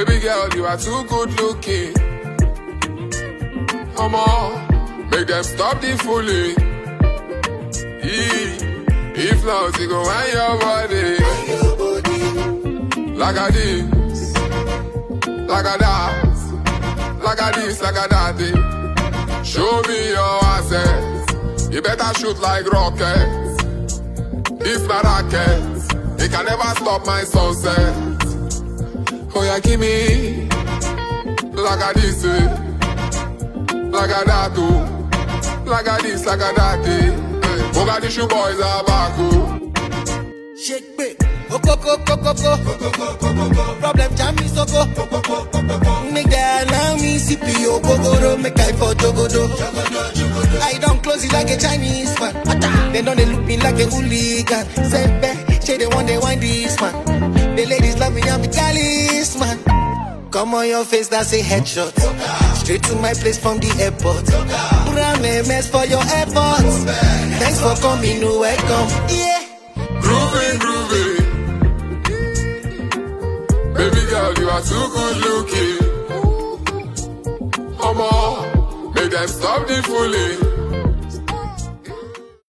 Baby girl, you are too good looking. Come on, make them stop the fooling. If not, you go on your body. Like a this, like a that, like a this, like a that. Show me your assets. You better shoot like rockets. This my rockets. It can never stop my sunset. Oh yeah, give me like a this, like a that, like a this, like a that. Mogadishu boys are back. Shake me, go. Problem jam me so go. Make that allow me CPO go. Make I for jogodo. I don't close it like a Chinese man. They don't they look me like a hooligan. Say she they want they wind this man. The ladies love me, I'm the talisman. Come on your face, that's a headshot. Straight to my place from the airport. Put on MS for your efforts. Thanks for coming, no welcome. Yeah. Groovy. Baby girl, you are too good looking. Come on, make them stop the fooling.